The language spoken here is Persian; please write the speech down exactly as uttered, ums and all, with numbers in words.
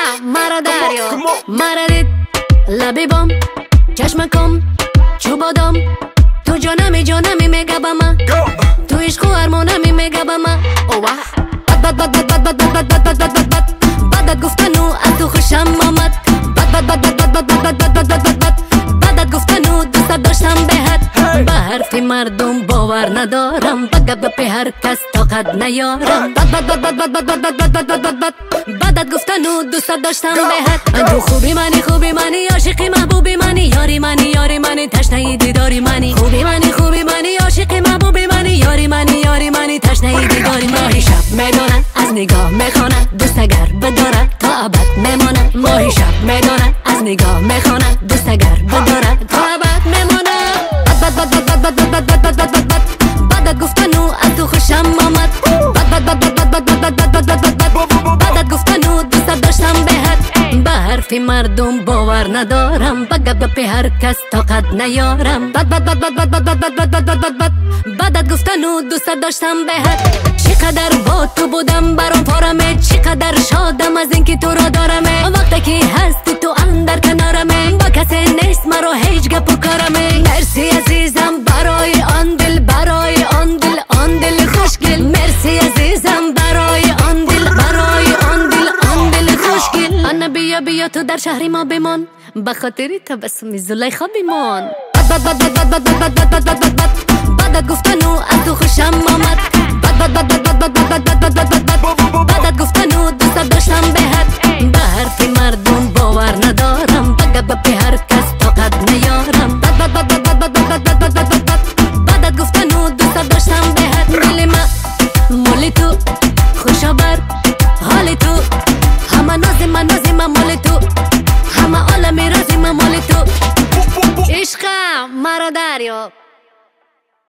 مرا دریا مرا دید لبی بام چشم کم چوب آدم تو جانمی جانمی میگه با من تو عشق و ارمانمی میگه با من اوه بد بد بد بد بد بد بد بد بد بد بدت گفتن و از تو خوشم آمد بد بد بد بد بد بد بد بد بد بد بد بدت گفتن و دوست داشتم بهت به حرفی مردم باور ندارم بگه به هر کس طاقت نیارم بد بد بد بد بد بد بد بد بد بد بد بد بدت گفتن و دوست داشتم بهت تو خوبی منی خوبی منی عاشقی محبوبی منی یاری منی یاری منی تشنه دیداری منی خوبی منی خوبی منی عاشقی محبوبی منی یاری منی یاری منی تشنه دیداری ماهی شب میدونه از نگاه میخونه دوست اگر بداره تا ابد میمونه ماهی شب میدونه از نگاه میخونه دوست اگر بداره تا ابد میمونه بد بد بد بد بد بد بد بد بد بد بد بدت گفتن و از تو خوشم آمد بد بد بد بد بد بد بد بد بد بد بد بدت گفتن و دوست داشتم بهت به حرفی مردم باور ندارم بگه به هر کس طاقت نیارم بد بد بد بد بد بد بد بد بد بد بد بد بدت گفتن و دوست داشتم بهت چقدر با تو بودم برام پارمه چقدر شادم از اینکه تو را دارمه وقتی که هستی تو اندر کنارمه با کسی نیست مرا هیچ گپ و کارمه مرسی عزیزم برای آن دل برای آن دل آن دل خوشگل مرسی عزیزم برای آن دل برای آن دل آن دل خوشگل انا بیا بیا تو در شهری ما بمان به خاطری تبسمی زلیخا بمان بد بد بد بد بد بد بد بد بد